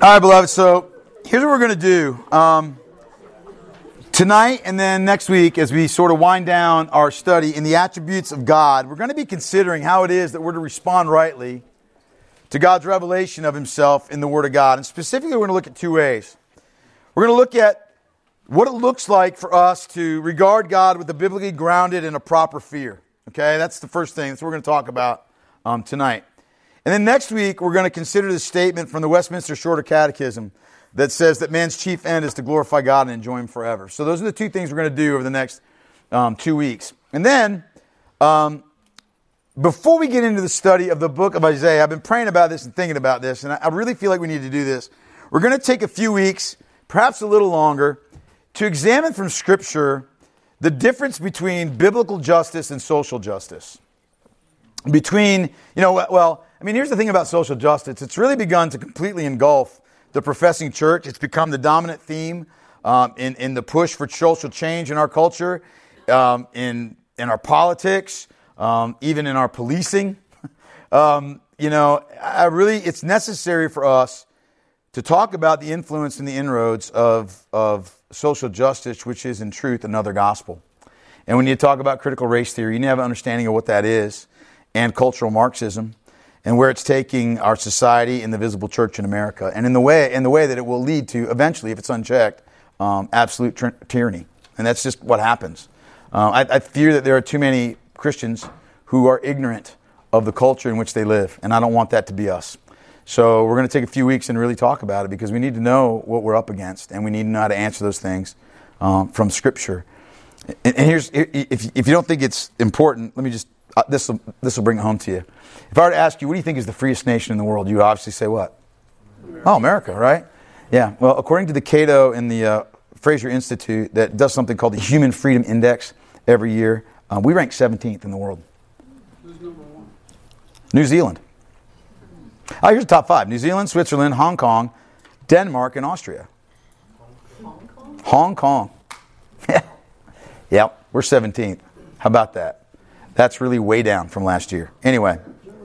All right, beloved, so here's what we're going to do. Tonight and then next week, as we sort of wind down our study in the attributes of God, we're going to be considering how it is that we're to respond rightly to God's revelation of Himself in the Word of God. And specifically, we're going to look at two ways. We're going to look at what it looks like for us to regard God with a biblically grounded and a proper fear. Okay, that's the first thing. That's what we're going to talk about tonight. And then next week, we're going to consider the statement from the Westminster Shorter Catechism that says that man's chief end is to glorify God and enjoy Him forever. So those are the two things we're going to do over the next 2 weeks. And then, before we get into the study of the book of Isaiah, I've been praying about this and thinking about this, and I really feel like we need to do this. We're going to take a few weeks, perhaps a little longer, to examine from Scripture the difference between biblical justice and social justice. Between, here's the thing about social justice. It's really begun to completely engulf the professing church. It's become the dominant theme in the push for social change in our culture, in our politics, even in our policing. It's necessary for us to talk about the influence and the inroads of social justice, which is in truth another gospel. And when you talk about critical race theory, you need to have an understanding of what that is, and cultural Marxism, and where it's taking our society and the visible church in America, and in the way that it will lead to, eventually, if it's unchecked, absolute tyranny. And that's just what happens. I fear that there are too many Christians who are ignorant of the culture in which they live, and I don't want that to be us. So we're going to take a few weeks and really talk about it, because we need to know what we're up against, and we need to know how to answer those things from Scripture. And here's, if you don't think it's important, let me just, this will bring it home to you. If I were to ask you, what do you think is the freest nation in the world? You would obviously say what? America. Oh, America, right? Yeah. Well, according to the Cato and the Fraser Institute that does something called the Human Freedom Index every year, we rank 17th in the world. Who's number one? New Zealand. Oh, here's the top 5. New Zealand, Switzerland, Hong Kong, Denmark, and Austria. Hong Kong. Yep, we're 17th. How about that? That's really way down from last year. Anyway.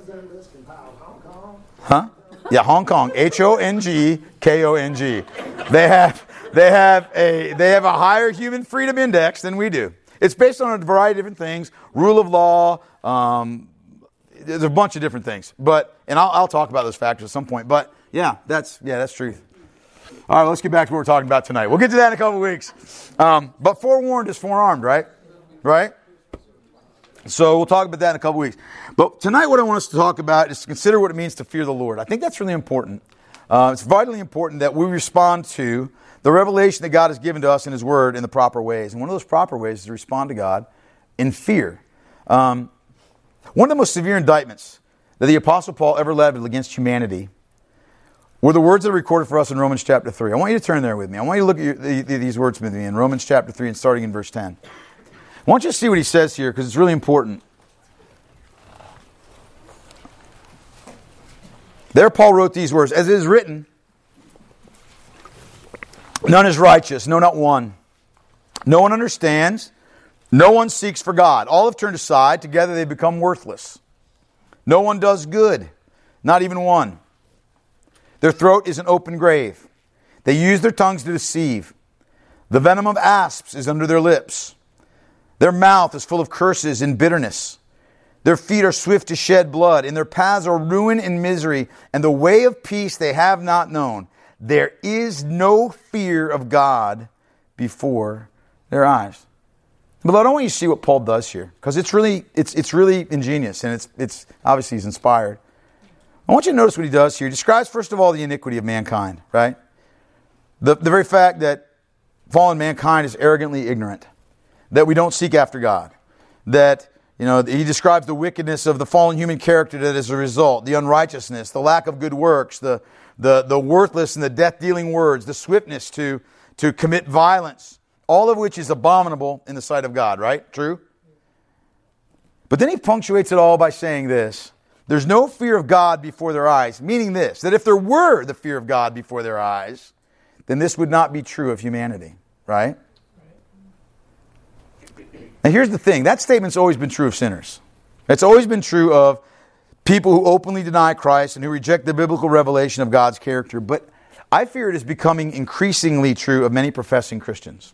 Huh? Yeah, Hong Kong. HONGKONG. They have a higher human freedom index than we do. It's based on a variety of different things. Rule of law. There's a bunch of different things. And I'll talk about those factors at some point. But that's truth. All right, let's get back to what we're talking about tonight. We'll get to that in a couple of weeks. But forewarned is forearmed, right? Right? So we'll talk about that in a couple weeks. But tonight what I want us to talk about is to consider what it means to fear the Lord. I think that's really important. It's vitally important that we respond to the revelation that God has given to us in His Word in the proper ways. And one of those proper ways is to respond to God in fear. One of the most severe indictments that the Apostle Paul ever leveled against humanity were the words that are recorded for us in Romans chapter 3. I want you to turn there with me. I want you to look at these words with me in Romans chapter 3 and starting in verse 10. I want you to see what he says here, because it's really important. There Paul wrote these words, as it is written, none is righteous, no, not one. No one understands, no one seeks for God. All have turned aside, together they become worthless. No one does good, not even one. Their throat is an open grave. They use their tongues to deceive. The venom of asps is under their lips. Their mouth is full of curses and bitterness. Their feet are swift to shed blood, and their paths are ruin and misery, and the way of peace they have not known. There is no fear of God before their eyes. But I don't want you to see what Paul does here, because it's really ingenious, and it's obviously he's inspired. I want you to notice what he does here. He describes, first of all, the iniquity of mankind, right? The very fact that fallen mankind is arrogantly ignorant, that we don't seek after God, that he describes the wickedness of the fallen human character that is a result, the unrighteousness, the lack of good works, the worthless and the death-dealing words, the swiftness to commit violence, all of which is abominable in the sight of God, right? True? But then he punctuates it all by saying this: there's no fear of God before their eyes, meaning this, that if there were the fear of God before their eyes, then this would not be true of humanity, right? And here's the thing, that statement's always been true of sinners. It's always been true of people who openly deny Christ and who reject the biblical revelation of God's character. But I fear it is becoming increasingly true of many professing Christians.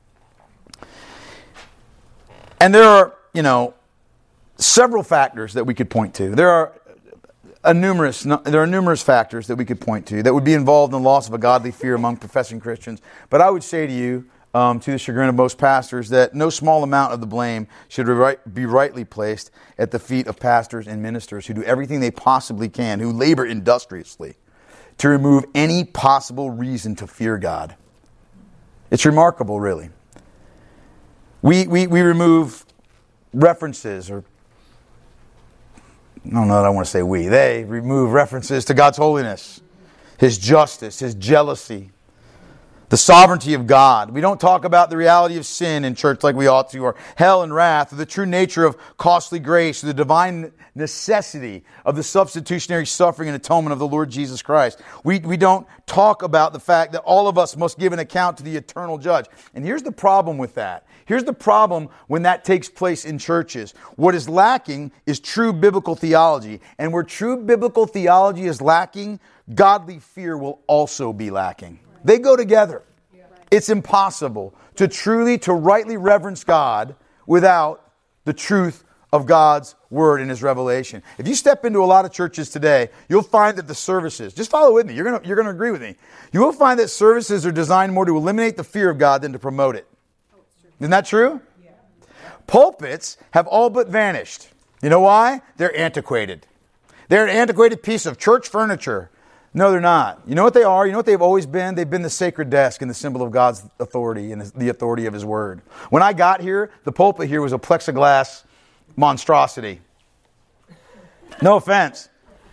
And there are, several factors that we could point to. There are numerous factors that we could point to that would be involved in the loss of a godly fear among professing Christians. But I would say to you, to the chagrin of most pastors, that no small amount of the blame should be rightly placed at the feet of pastors and ministers who do everything they possibly can, who labor industriously to remove any possible reason to fear God. It's remarkable, really. We remove references, or I don't know that I want to say we. They remove references to God's holiness, His justice, His jealousy, the sovereignty of God. We don't talk about the reality of sin in church like we ought to, or hell and wrath, or the true nature of costly grace, or the divine necessity of the substitutionary suffering and atonement of the Lord Jesus Christ. We don't talk about the fact that all of us must give an account to the eternal judge. And here's the problem with that. Here's the problem when that takes place in churches. What is lacking is true biblical theology. And where true biblical theology is lacking, godly fear will also be lacking. They go together. It's impossible to rightly reverence God without the truth of God's Word and His revelation. If you step into a lot of churches today, you'll find that the services, just follow with me, you're going to agree with me. You will find that services are designed more to eliminate the fear of God than to promote it. Isn't that true? Yeah. Pulpits have all but vanished. You know why? They're antiquated. They're an antiquated piece of church furniture. No, they're not. You know what they are? You know what they've always been? They've been the sacred desk and the symbol of God's authority and the authority of His Word. When I got here, the pulpit here was a plexiglass monstrosity. No offense.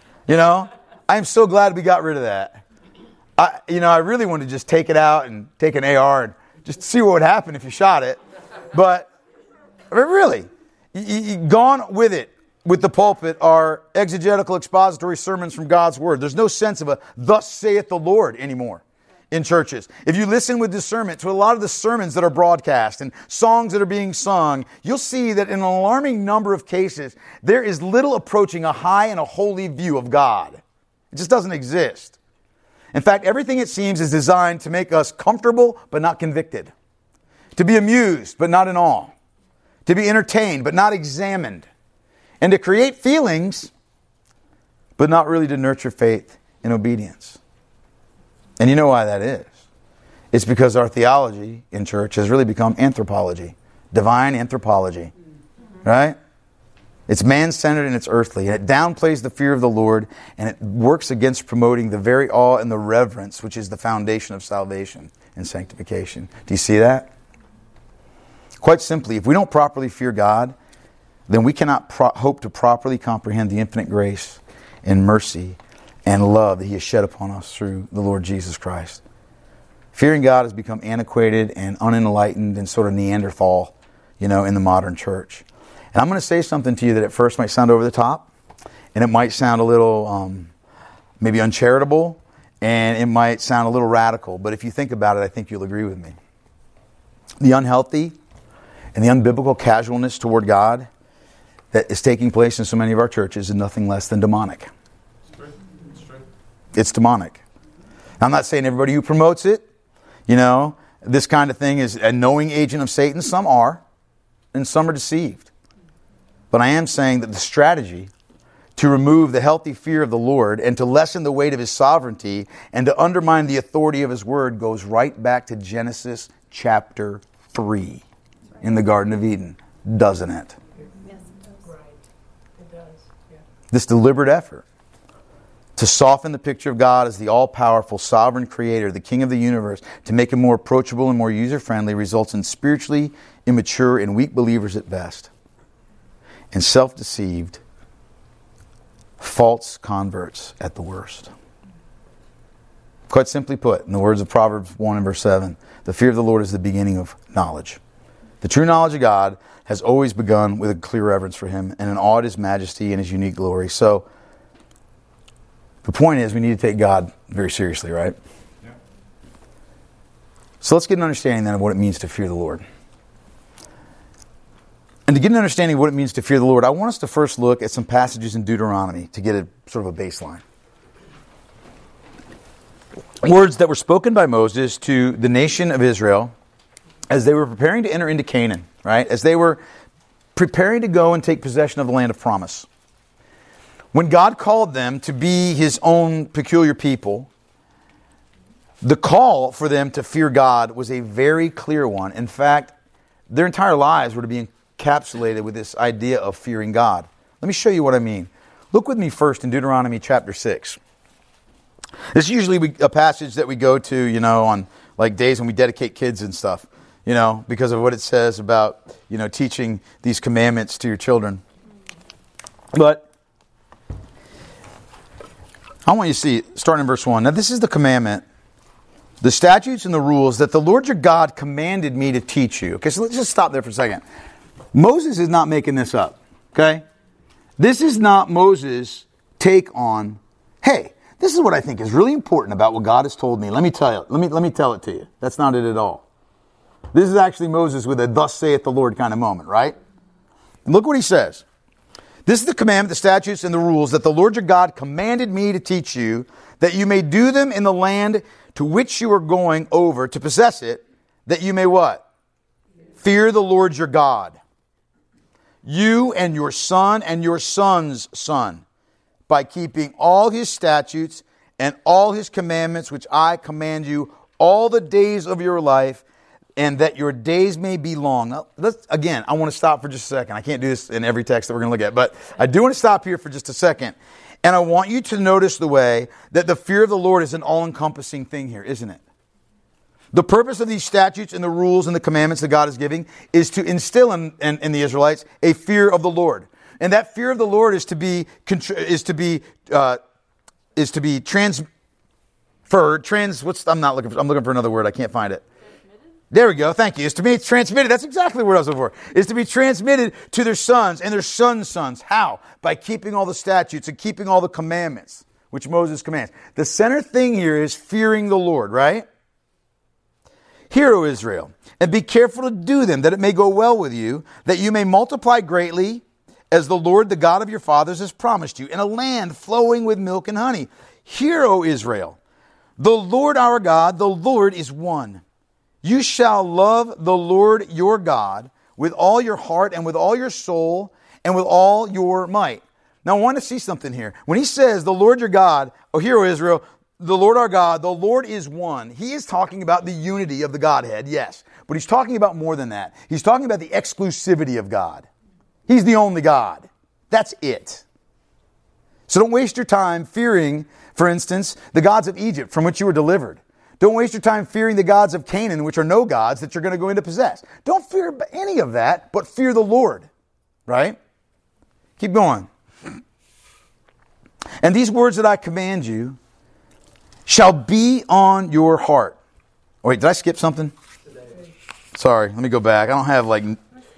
I'm so glad we got rid of that. I really wanted to just take it out and take an AR and just see what would happen if you shot it. But really, gone with it. With the pulpit are exegetical expository sermons from God's Word. There's no sense of a thus saith the Lord anymore in churches. If you listen with discernment to a lot of the sermons that are broadcast and songs that are being sung, you'll see that in an alarming number of cases, there is little approaching a high and a holy view of God. It just doesn't exist. In fact, everything, it seems, is designed to make us comfortable but not convicted. To be amused but not in awe. To be entertained but not examined. And to create feelings, but not really to nurture faith and obedience. And you know why that is. It's because our theology in church has really become anthropology. Divine anthropology. Right? It's man-centered and it's earthly. And it downplays the fear of the Lord. And it works against promoting the very awe and the reverence, which is the foundation of salvation and sanctification. Do you see that? Quite simply, if we don't properly fear God, then we cannot hope to properly comprehend the infinite grace and mercy and love that He has shed upon us through the Lord Jesus Christ. Fearing God has become antiquated and unenlightened and sort of Neanderthal, in the modern church. And I'm going to say something to you that at first might sound over the top, and it might sound a little maybe uncharitable, and it might sound a little radical. But if you think about it, I think you'll agree with me. The unhealthy and the unbiblical casualness toward God that is taking place in so many of our churches is nothing less than demonic. It's demonic. I'm not saying everybody who promotes it, this kind of thing is a knowing agent of Satan. Some are, and some are deceived. But I am saying that the strategy to remove the healthy fear of the Lord and to lessen the weight of His sovereignty and to undermine the authority of His Word goes right back to Genesis chapter 3 in the Garden of Eden, doesn't it? This deliberate effort to soften the picture of God as the all-powerful, sovereign creator, the king of the universe, to make Him more approachable and more user-friendly results in spiritually immature and weak believers at best, and self-deceived, false converts at the worst. Quite simply put, in the words of Proverbs 1 and verse 7, the fear of the Lord is the beginning of knowledge. The true knowledge of God has always begun with a clear reverence for Him and an awe at His majesty and His unique glory. So, the point is we need to take God very seriously, right? Yeah. So let's get an understanding then of what it means to fear the Lord. And to get an understanding of what it means to fear the Lord, I want us to first look at some passages in Deuteronomy to get a sort of a baseline. words that were spoken by Moses to the nation of Israel as they were preparing to enter into Canaan, right? As they were preparing to go and take possession of the land of promise. When God called them to be His own peculiar people, the call for them to fear God was a very clear one. In fact, their entire lives were to be encapsulated with this idea of fearing God. Let me show you what I mean. Look with me first in Deuteronomy chapter 6. This is usually a passage that we go to, on like days when we dedicate kids and stuff, because of what it says about, teaching these commandments to your children. But I want you to see, starting in verse 1. Now this is the commandment, the statutes and the rules that the Lord your God commanded me to teach you. Okay, so let's just stop there for a second. Moses is not making this up, okay? This is not Moses' take on, hey, this is what I think is really important about what God has told me. Let me tell you. Let me tell it to you. That's not it at all. This is actually Moses with a thus saith the Lord kind of moment, right? And look what he says. This is the commandment, the statutes, and the rules that the Lord your God commanded me to teach you, that you may do them in the land to which you are going over to possess it, that you may what? Fear the Lord your God. You and your son and your son's son, by keeping all His statutes and all His commandments, which I command you all the days of your life, and that your days may be long. Now, again, I want to stop for just a second. I can't do this in every text that we're going to look at, but I do want to stop here for just a second. And I want you to notice the way that the fear of the Lord is an all-encompassing thing here, isn't it? The purpose of these statutes and the rules and the commandments that God is giving is to instill in the Israelites a fear of the Lord. And that fear of the Lord is to be transferred. I'm looking for another word. I can't find it. There we go. Thank you. It's to be transmitted. That's exactly what I was looking for. It's to be transmitted to their sons and their sons' sons. How? By keeping all the statutes and keeping all the commandments, which Moses commands. The center thing here is fearing the Lord, right? Hear, O Israel, and be careful to do them, that it may go well with you, that you may multiply greatly, as the Lord, the God of your fathers, has promised you, in a land flowing with milk and honey. Hear, O Israel, the Lord our God, the Lord is one. You shall love the Lord your God with all your heart and with all your soul and with all your might. Now, I want to see something here. When he says, the Lord your God, hear, O Israel, the Lord our God, the Lord is one. He is talking about the unity of the Godhead, yes. But he's talking about more than that. He's talking about the exclusivity of God. He's the only God. That's it. So don't waste your time fearing, for instance, the gods of Egypt from which you were delivered. Don't waste your time fearing the gods of Canaan, which are no gods that you're going to go in to possess. Don't fear any of that, but fear the Lord. Right? Keep going. And these words that I command you shall be on your heart. Oh, wait, did I skip something? Sorry, let me go back. I don't have I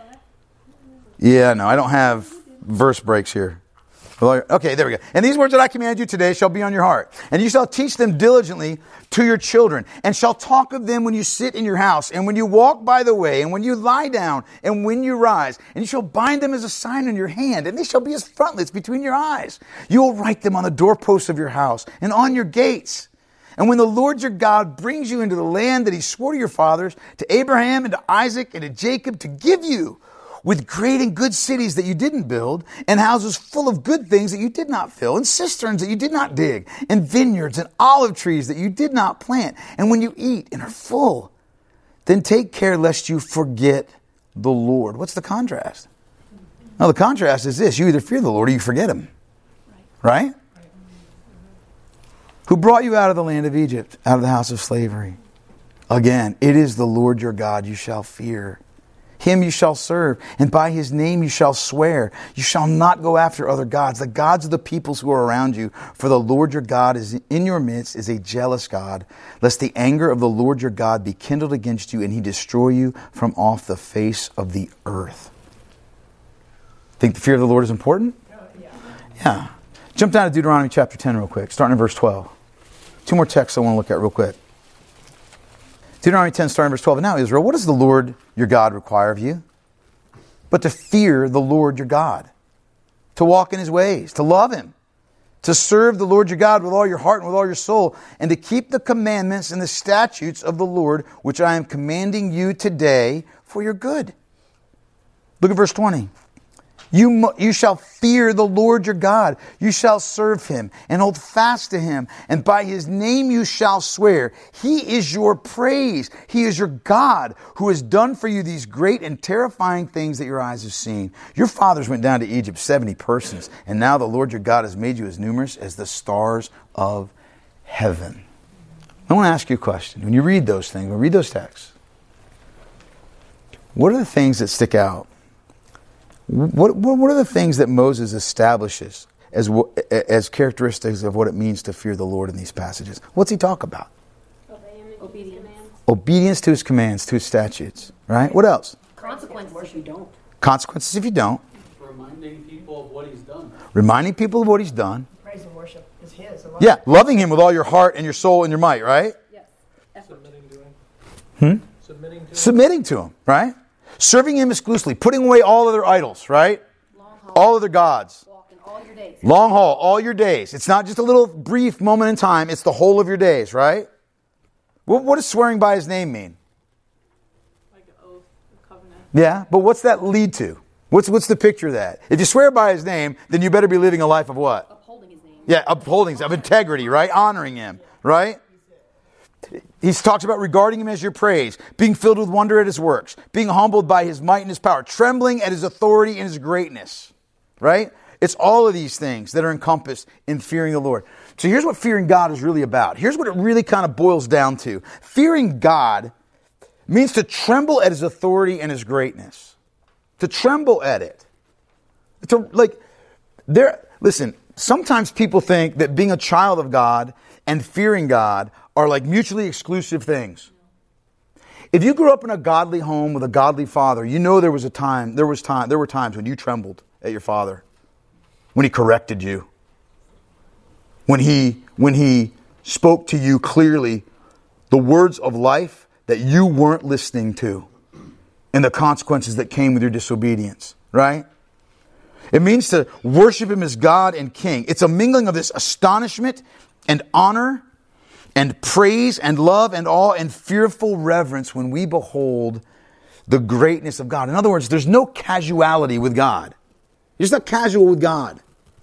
don't have verse breaks here. Okay, there we go. And these words that I command you today shall be on your heart. And you shall teach them diligently to your children, and shall talk of them when you sit in your house, and when you walk by the way, and when you lie down, and when you rise. And you shall bind them as a sign in your hand, and they shall be as frontlets between your eyes. You will write them on the doorposts of your house, and on your gates. And when the Lord your God brings you into the land that He swore to your fathers, to Abraham and to Isaac and to Jacob, to give you, with great and good cities that you didn't build, and houses full of good things that you did not fill, and cisterns that you did not dig, and vineyards and olive trees that you did not plant. And when you eat and are full, then take care lest you forget the Lord. What's the contrast? Now the contrast is this: you either fear the Lord or you forget Him. Right? Who brought you out of the land of Egypt, out of the house of slavery. Again, it is the Lord your God you shall fear. Him you shall serve, and by His name you shall swear. You shall not go after other gods, the gods of the peoples who are around you. For the Lord your God is in your midst, is a jealous God, lest the anger of the Lord your God be kindled against you, and He destroy you from off the face of the earth. Think the fear of the Lord is important? Yeah. Jump down to Deuteronomy chapter 10 real quick, starting in verse 12. Two more texts I want to look at real quick. Deuteronomy 10, starting in verse 12. And now, Israel, what does the Lord your God require of you? But to fear the Lord your God, to walk in His ways, to love Him, to serve the Lord your God with all your heart and with all your soul, and to keep the commandments and the statutes of the Lord, which I am commanding you today for your good. Look at verse 20. You shall fear the Lord your God. You shall serve him and hold fast to him. And by his name you shall swear. He is your praise. He is your God who has done for you these great and terrifying things that your eyes have seen. Your fathers went down to Egypt, 70 persons. And now the Lord your God has made you as numerous as the stars of heaven. I want to ask you a question. When you read those things, when you read those texts, what are the things that stick out? What are the things that Moses establishes as characteristics of what it means to fear the Lord in these passages? What's he talk about? Obedience. Obedience to his commands, to his statutes. Right? What else? Consequences if you don't. Consequences if you don't. Reminding people of what he's done. Reminding people of what he's done. Praise and worship is his. Yeah, loving him with all your heart and your soul and your might, right? Yes. Submitting to him. Submitting to him, right? Serving him exclusively, putting away all other idols, right? Long haul. All other gods. Walking all your days. Long haul, all your days. It's not just a little brief moment in time, it's the whole of your days, right? What does swearing by his name mean? Like an oath, a covenant. Yeah, but what's that lead to? What's the picture of that? If you swear by his name, then you better be living a life of what? Upholding his name. Yeah, upholding, of integrity, right? Honoring him, right? He talks about regarding him as your praise, being filled with wonder at his works, being humbled by his might and his power, trembling at his authority and his greatness, right? It's all of these things that are encompassed in fearing the Lord. So here's what fearing God is really about. Here's what it really kind of boils down to. Fearing God means to tremble at his authority and his greatness. To tremble at it. Listen, sometimes people think that being a child of God and fearing God are like mutually exclusive things. If you grew up in a godly home with a godly father, you know there were times when you trembled at your father, when he corrected you, when he spoke to you clearly the words of life that you weren't listening to, and the consequences that came with your disobedience, right? It means to worship him as God and King. It's a mingling of this astonishment and honor and praise and love and awe and fearful reverence when we behold the greatness of God. In other words, there's no casuality with God. You're just not casual with God.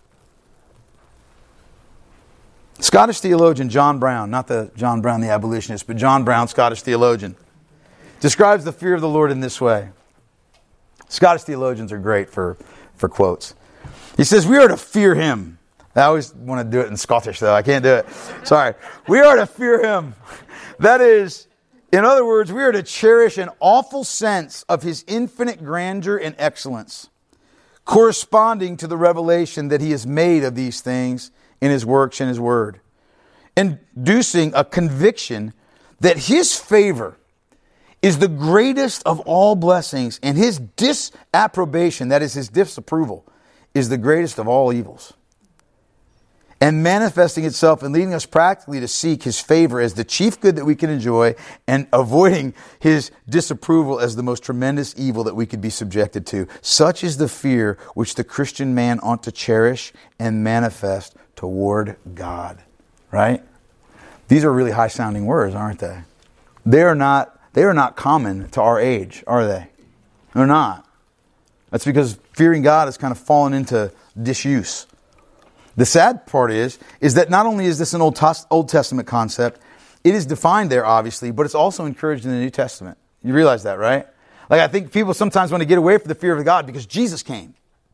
Scottish theologian John Brown, not the John Brown the abolitionist, but John Brown, Scottish theologian, describes the fear of the Lord in this way. Scottish theologians are great for quotes. He says, we are to fear him. I always want to do it in Scottish, though. I can't do it. Sorry. We are to fear him. That is, in other words, we are to cherish an awful sense of his infinite grandeur and excellence, corresponding to the revelation that he has made of these things in his works and his word, inducing a conviction that his favor is the greatest of all blessings, and his disapprobation, that is his disapproval, is the greatest of all evils. And manifesting itself and leading us practically to seek his favor as the chief good that we can enjoy, and avoiding his disapproval as the most tremendous evil that we could be subjected to. Such is the fear which the Christian man ought to cherish and manifest toward God. Right? These are really high-sounding words, aren't they? They are not common to our age, are they? They're not. That's because fearing God has kind of fallen into disuse. The sad part is that not only is this an Old Testament concept, it is defined there, obviously, but it's also encouraged in the New Testament. You realize that, right? Like, I think people sometimes want to get away from the fear of God because Jesus came.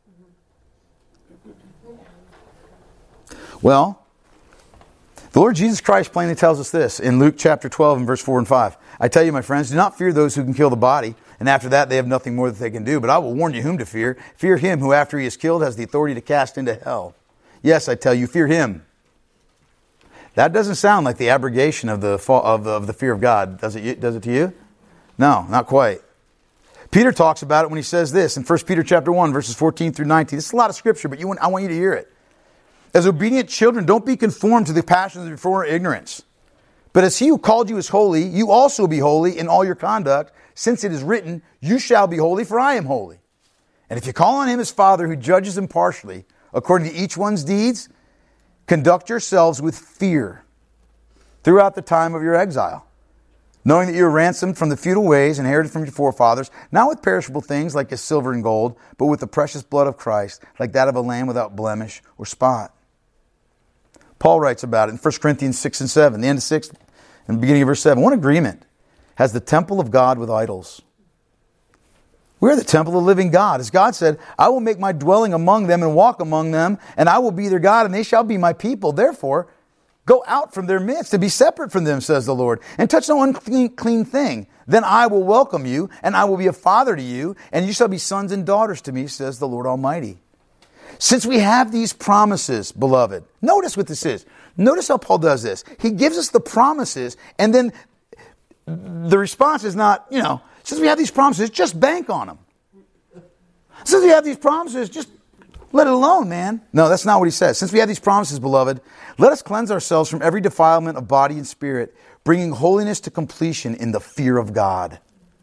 Well, the Lord Jesus Christ plainly tells us this in Luke chapter 12 and verse 4 and 5. I tell you, my friends, do not fear those who can kill the body, and after that they have nothing more that they can do. But I will warn you whom to fear. Fear him who after he is killed has the authority to cast into hell. Yes, I tell you, fear him. That doesn't sound like the abrogation of the fear of God, does it to you? No, not quite. Peter talks about it when he says this in 1 Peter chapter 1, verses 14 through 19. This is a lot of scripture, but I want you to hear it. As obedient children, don't be conformed to the passions of your former ignorance. But as he who called you is holy, you also be holy in all your conduct, since it is written, you shall be holy, for I am holy. And if you call on him as Father who judges impartially, according to each one's deeds, conduct yourselves with fear throughout the time of your exile, knowing that you are ransomed from the futile ways inherited from your forefathers, not with perishable things like as silver and gold, but with the precious blood of Christ, like that of a lamb without blemish or spot. Paul writes about it in 1 Corinthians 6 and 7, the end of 6 and the beginning of verse 7. What agreement has the temple of God with idols? We're the temple of the living God. As God said, I will make my dwelling among them and walk among them, and I will be their God, and they shall be my people. Therefore, go out from their midst and be separate from them, says the Lord, and touch no unclean thing. Then I will welcome you, and I will be a father to you, and you shall be sons and daughters to me, says the Lord Almighty. Since we have these promises, beloved, notice what this is. Notice how Paul does this. He gives us the promises, and then the response is not, since we have these promises, just bank on them. Since we have these promises, just let it alone, man. No, that's not what he says. Since we have these promises, beloved, let us cleanse ourselves from every defilement of body and spirit, bringing holiness to completion in the fear of God.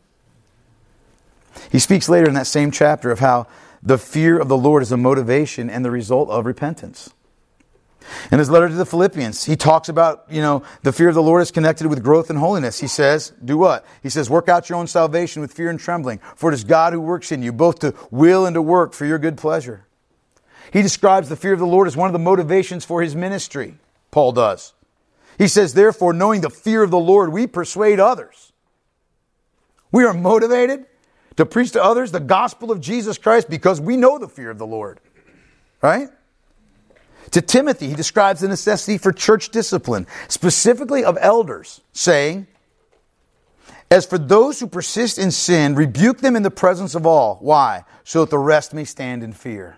He speaks later in that same chapter of how the fear of the Lord is a motivation and the result of repentance. In his letter to the Philippians, he talks about, the fear of the Lord is connected with growth and holiness. He says, do what? He says, work out your own salvation with fear and trembling, for it is God who works in you, both to will and to work for your good pleasure. He describes the fear of the Lord as one of the motivations for his ministry, Paul does. He says, therefore, knowing the fear of the Lord, we persuade others. We are motivated to preach to others the gospel of Jesus Christ because we know the fear of the Lord. Right? To Timothy, he describes the necessity for church discipline, specifically of elders, saying, as for those who persist in sin, rebuke them in the presence of all. Why? So that the rest may stand in fear.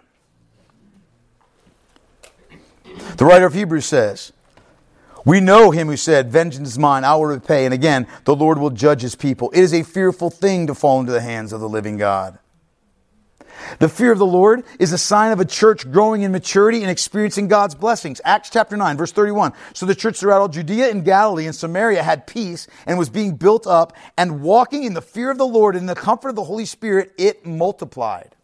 The writer of Hebrews says, we know him who said, vengeance is mine, I will repay. And again, the Lord will judge his people. It is a fearful thing to fall into the hands of the living God. The fear of the Lord is a sign of a church growing in maturity and experiencing God's blessings. Acts chapter 9, verse 31. So the church throughout all Judea and Galilee and Samaria had peace and was being built up, and walking in the fear of the Lord and in the comfort of the Holy Spirit, it multiplied.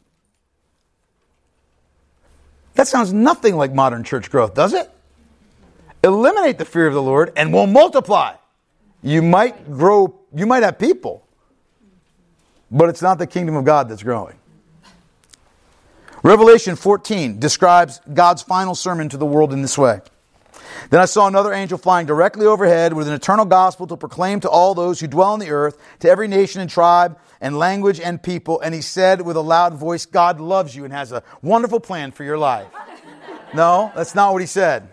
That sounds nothing like modern church growth, does it? Eliminate the fear of the Lord and we'll multiply. You might grow, you might have people, but it's not the kingdom of God that's growing. Revelation 14 describes God's final sermon to the world in this way. Then I saw another angel flying directly overhead with an eternal gospel to proclaim to all those who dwell on the earth, to every nation and tribe and language and people. And he said with a loud voice, God loves you and has a wonderful plan for your life. No, that's not what he said.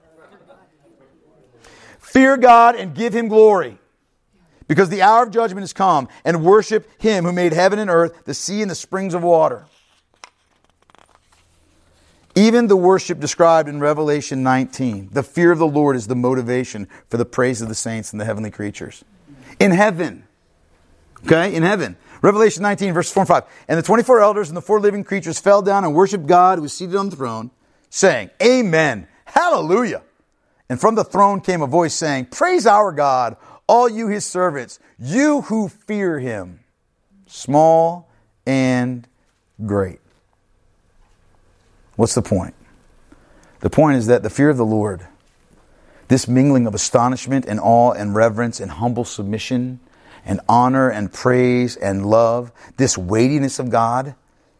Fear God and give him glory, because the hour of judgment has come, and worship him who made heaven and earth, the sea and the springs of water. Even the worship described in Revelation 19, the fear of the Lord is the motivation for the praise of the saints and the heavenly creatures. In heaven. Okay, in heaven. Revelation 19, verses 4 and 5. And the 24 elders and the 4 living creatures fell down and worshiped God who was seated on the throne, saying, Amen, hallelujah. And from the throne came a voice saying, praise our God, all you his servants, you who fear him, small and great. What's the point? The point is that the fear of the Lord, this mingling of astonishment and awe and reverence and humble submission and honor and praise and love, this weightiness of God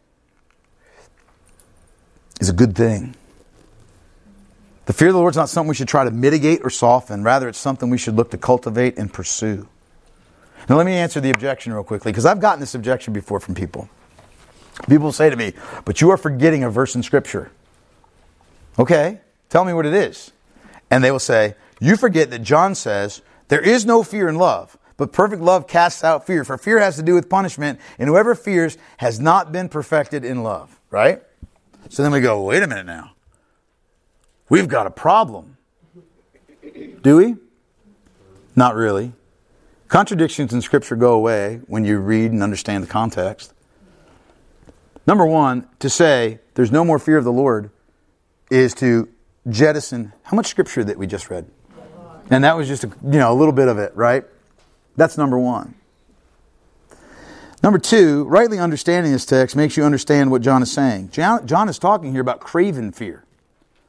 is a good thing. The fear of the Lord is not something we should try to mitigate or soften. Rather, it's something we should look to cultivate and pursue. Now, let me answer the objection real quickly, because I've gotten this objection before from people. People say to me, but you are forgetting a verse in Scripture. Okay, tell me what it is. And they will say, you forget that John says, there is no fear in love, but perfect love casts out fear. For fear has to do with punishment, and whoever fears has not been perfected in love. Right? So then we go, wait a minute now. We've got a problem. Do we? Not really. Contradictions in Scripture go away when you read and understand the context. Number one, to say there's no more fear of the Lord is to jettison how much Scripture that we just read. And that was just a little bit of it, right? That's number one. Number two, rightly understanding this text makes you understand what John is saying. John is talking here about craven fear.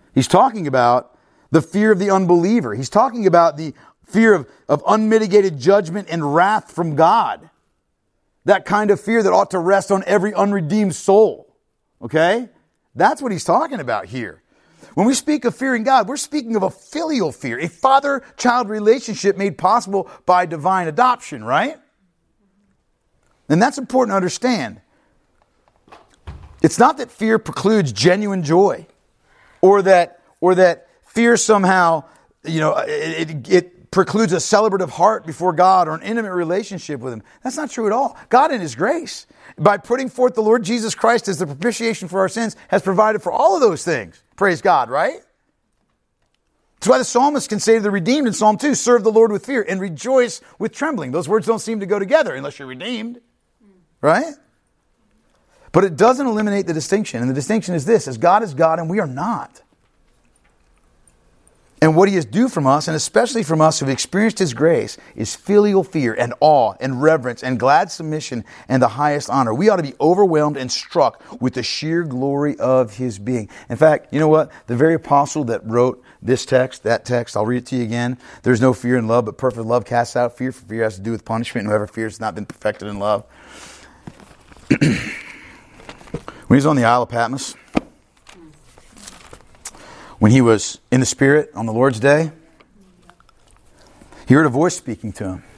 He's talking about the fear of the unbeliever. He's talking about the fear of unmitigated judgment and wrath from God. That kind of fear that ought to rest on every unredeemed soul. Okay? That's what he's talking about here. When we speak of fearing God, we're speaking of a filial fear, a father-child relationship made possible by divine adoption, right? And that's important to understand. It's not that fear precludes genuine joy, or that fear somehow, it precludes a celebrative heart before God or an intimate relationship with Him. That's not true at all. God in His grace, by putting forth the Lord Jesus Christ as the propitiation for our sins, has provided for all of those things. Praise God, right? That's why the psalmist can say to the redeemed in Psalm 2, serve the Lord with fear and rejoice with trembling. Those words don't seem to go together unless you're redeemed. Right? But it doesn't eliminate the distinction. And the distinction is this, as God is God and we are not. And what He is due from us, and especially from us who've experienced His grace, is filial fear and awe and reverence and glad submission and the highest honor. We ought to be overwhelmed and struck with the sheer glory of His being. In fact, you know what? The very apostle that wrote this text, that text, I'll read it to you again. There's no fear in love, but perfect love casts out fear, for fear has to do with punishment. And whoever fears has not been perfected in love. When he was on the Isle of Patmos, when he was in the Spirit on the Lord's day, he heard a voice speaking to him.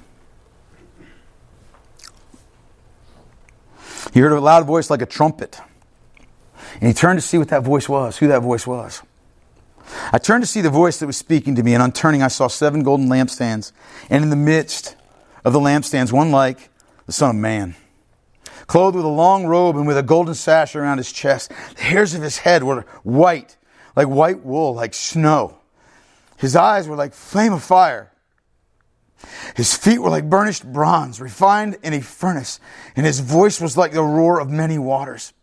He heard a loud voice like a trumpet. And he turned to see what that voice was, who that voice was. I turned to see the voice that was speaking to me, and on turning I saw 7 golden lampstands. And in the midst of the lampstands, one like the Son of Man, clothed with a long robe and with a golden sash around his chest. The hairs of his head were white, like white wool, like snow. His eyes were like flame of fire. His feet were like burnished bronze, refined in a furnace. And his voice was like the roar of many waters.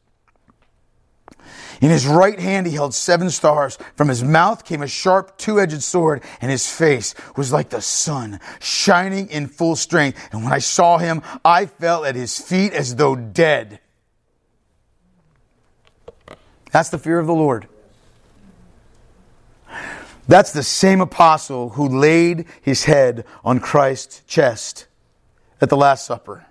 In his right hand he held 7 stars. From his mouth came a sharp 2-edged sword, and his face was like the sun, shining in full strength. And when I saw him, I fell at his feet as though dead. That's the fear of the Lord. That's the same apostle who laid his head on Christ's chest at the Last Supper.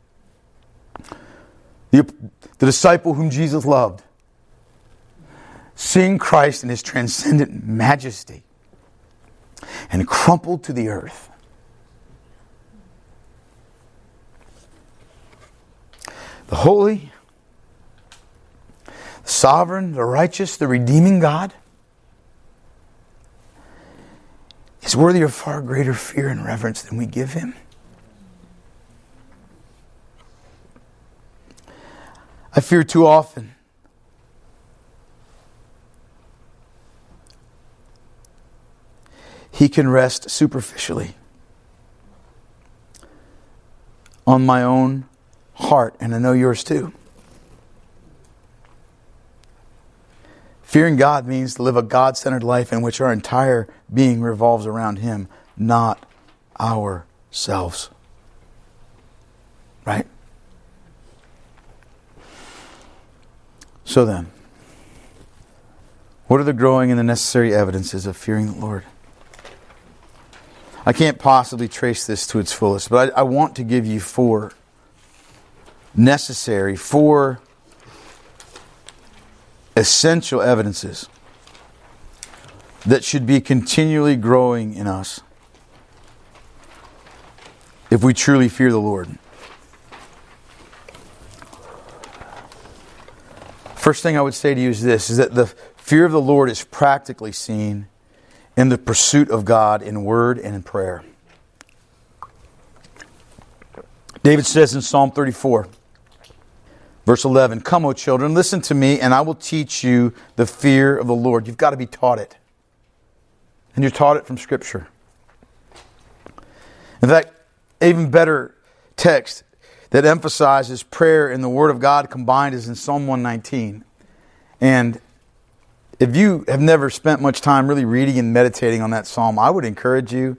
The disciple whom Jesus loved, seeing Christ in His transcendent majesty, and crumpled to the earth. The holy, the sovereign, the righteous, the redeeming God is worthy of far greater fear and reverence than we give Him. I fear too often He can rest superficially on my own heart, and I know yours too. Fearing God means to live a God-centered life in which our entire being revolves around Him, not ourselves. Right? So then, what are the growing and the necessary evidences of fearing the Lord? I can't possibly trace this to its fullest, but I want to give you 4 essential evidences that should be continually growing in us if we truly fear the Lord. First thing I would say to you is this, is that the fear of the Lord is practically seen in the pursuit of God in word and in prayer. David says in Psalm 34, verse 11, "Come, O children, listen to me, and I will teach you the fear of the Lord." You've got to be taught it. And you're taught it from Scripture. In fact, even better text that emphasizes prayer and the Word of God combined is in Psalm 119. And if you have never spent much time really reading and meditating on that psalm, I would encourage you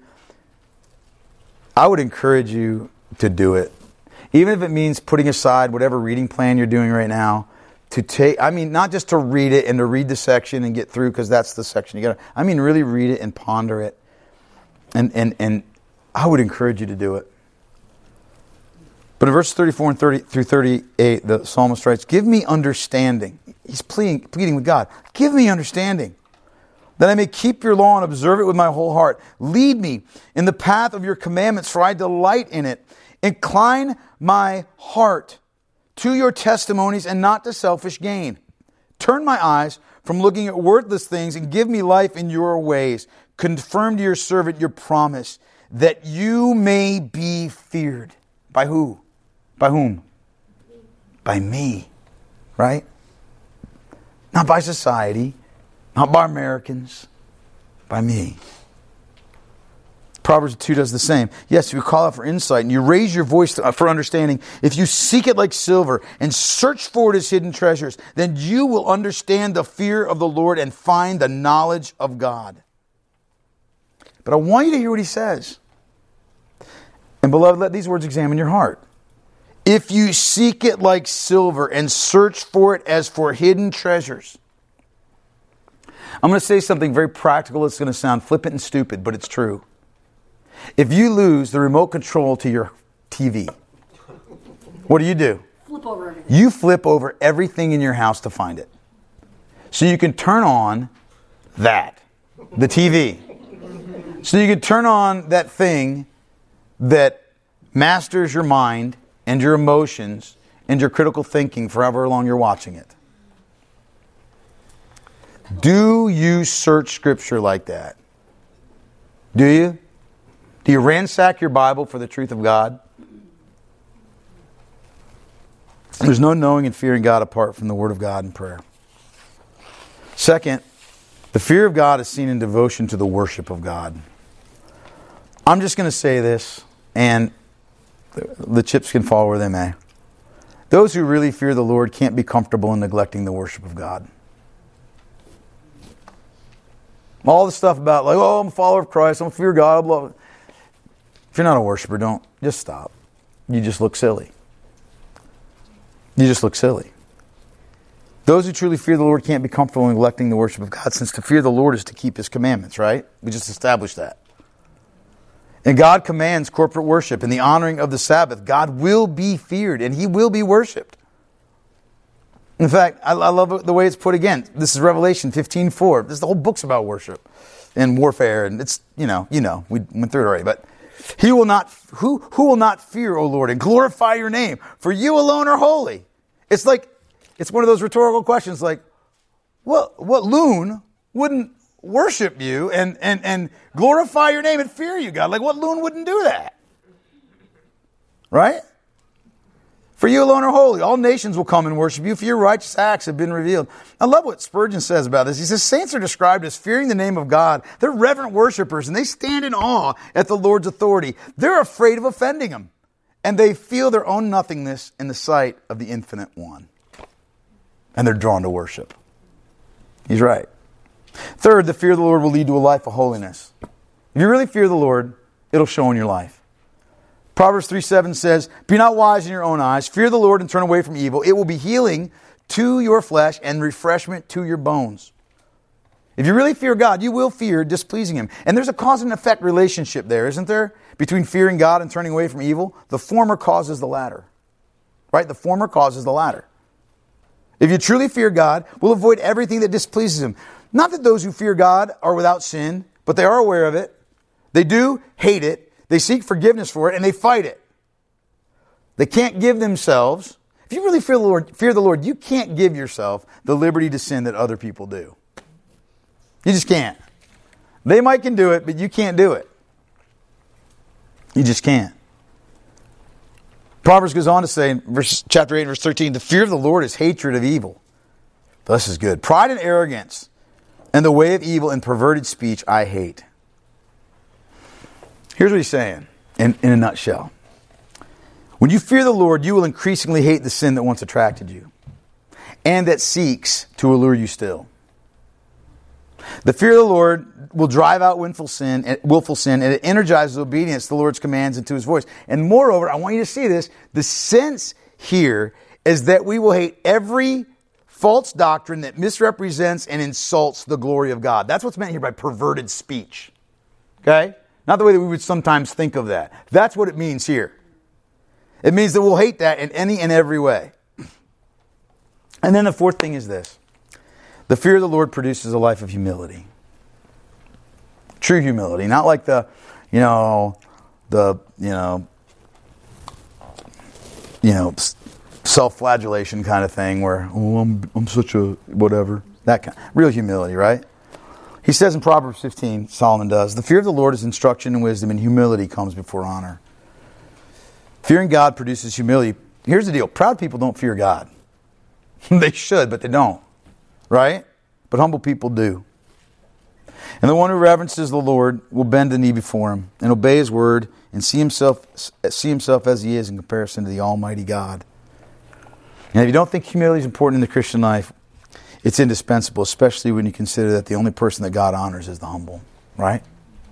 to do it. Even if it means putting aside whatever reading plan you're doing right now to take, I mean, not just to read it and to read the section and get through because that's the section you got to, I mean, really read it and ponder it. And I would encourage you to do it. But in verses 34 and 30 through 38, the psalmist writes, give me understanding. He's pleading with God. Give me understanding, that I may keep your law and observe it with my whole heart. Lead me in the path of your commandments, for I delight in it. Incline my heart to your testimonies and not to selfish gain. Turn my eyes from looking at worthless things and give me life in your ways. Confirm to your servant your promise, that you may be feared. By who? By whom? By me. Right? Not by society. Not by Americans. By me. Proverbs 2 does the same. Yes, if you call out for insight and you raise your voice for understanding, if you seek it like silver and search for it as hidden treasures, then you will understand the fear of the Lord and find the knowledge of God. But I want you to hear what he says. And beloved, let these words examine your heart. If you seek it like silver and search for it as for hidden treasures. I'm going to say something very practical. It's going to sound flippant and stupid, but it's true. If you lose the remote control to your TV, what do? Flip over everything. You flip over everything in your house to find it. So you can turn on that, the TV. So you can turn on that thing that masters your mind and your emotions and your critical thinking for however long you're watching it. Do you search Scripture like that? Do you? Do you ransack your Bible for the truth of God? There's no knowing and fearing God apart from the Word of God and prayer. Second, the fear of God is seen in devotion to the worship of God. I'm just going to say this, and the chips can fall where they may. Those who really fear the Lord can't be comfortable in neglecting the worship of God. All the stuff about, like, oh, I'm a follower of Christ, I'm a fear of God, blah, blah. If you're not a worshiper, don't. Just stop. You just look silly. You just look silly. Those who truly fear the Lord can't be comfortable in neglecting the worship of God, since to fear the Lord is to keep His commandments, right? We just established that. And God commands corporate worship and the honoring of the Sabbath. God will be feared and He will be worshipped. In fact, I love the way it's put again. This is Revelation 15:4. The whole book's about worship and warfare, and it's, we went through it already, but who will not fear, O Lord, and glorify your name, for you alone are holy. It's one of those rhetorical questions like, what loon wouldn't worship you and glorify your name and fear you, God? Like, what loon wouldn't do that? Right? For you alone are holy. All nations will come and worship you, for your righteous acts have been revealed. I love what Spurgeon says about this. He says, saints are described as fearing the name of God. They're reverent worshipers, and they stand in awe at the Lord's authority. They're afraid of offending Him, and they feel their own nothingness in the sight of the Infinite One. And they're drawn to worship. He's right. Third, the fear of the Lord will lead to a life of holiness. If you really fear the Lord, it'll show in your life. Proverbs 3:7 says, be not wise in your own eyes. Fear the Lord and turn away from evil. It will be healing to your flesh and refreshment to your bones. If you really fear God, you will fear displeasing Him. And there's a cause and effect relationship there, isn't there? Between fearing God and turning away from evil. The former causes the latter. Right? The former causes the latter. If you truly fear God, we'll avoid everything that displeases Him. Not that those who fear God are without sin, but they are aware of it. They do hate it. They seek forgiveness for it, and they fight it. They can't give themselves. If you really fear the Lord, you can't give yourself the liberty to sin that other people do. You just can't. They might can do it, but you can't do it. You just can't. Proverbs goes on to say in chapter 8, verse 13, the fear of the Lord is hatred of evil. This is good. Pride and arrogance and the way of evil and perverted speech I hate. Here's what he's saying in a nutshell. When you fear the Lord, you will increasingly hate the sin that once attracted you and that seeks to allure you still. The fear of the Lord will drive out willful sin, and it energizes obedience to the Lord's commands and to His voice. And moreover, I want you to see this, the sense here is that we will hate every false doctrine that misrepresents and insults the glory of God. That's what's meant here by perverted speech. Okay? Not the way that we would sometimes think of that. That's what it means here. It means that we'll hate that in any and every way. And then the fourth thing is this. The fear of the Lord produces a life of humility. True humility. Not like the self-flagellation kind of thing where, I'm such a whatever. That kind. Real humility, right? He says in Proverbs 15, Solomon does, the fear of the Lord is instruction and wisdom, and humility comes before honor. Fearing God produces humility. Here's the deal. Proud people don't fear God. They should, but they don't. Right? But humble people do. And the one who reverences the Lord will bend the knee before Him and obey His word and see himself as he is in comparison to the Almighty God. And if you don't think humility is important in the Christian life, it's indispensable, especially when you consider that the only person that God honors is the humble. Right?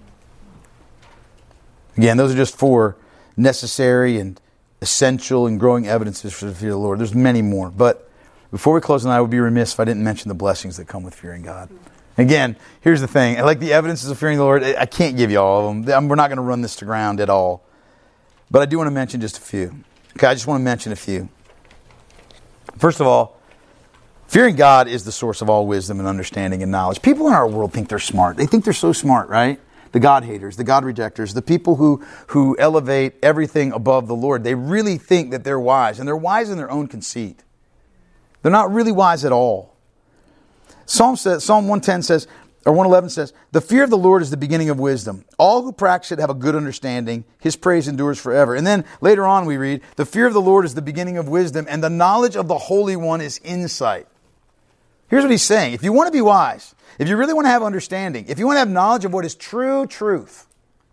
Again, those are just 4 necessary and essential and growing evidences for the fear of the Lord. There's many more. But before we close tonight, I would be remiss if I didn't mention the blessings that come with fearing God. Again, here's the thing. I like the evidences of fearing the Lord. I can't give you all of them. We're not going to run this to ground at all. But I do want to mention just a few. Okay, I just want to mention a few. First of all, fearing God is the source of all wisdom and understanding and knowledge. People in our world think they're smart. They think they're so smart, right? The God haters, the God rejectors, the people who elevate everything above the Lord. They really think that they're wise. And they're wise in their own conceit. They're not really wise at all. Psalm 110 says, or 111 says, the fear of the Lord is the beginning of wisdom. All who practice it have a good understanding. His praise endures forever. And then later on we read, the fear of the Lord is the beginning of wisdom, and the knowledge of the Holy One is insight. Here's what he's saying. If you want to be wise, if you really want to have understanding, if you want to have knowledge of what is true truth,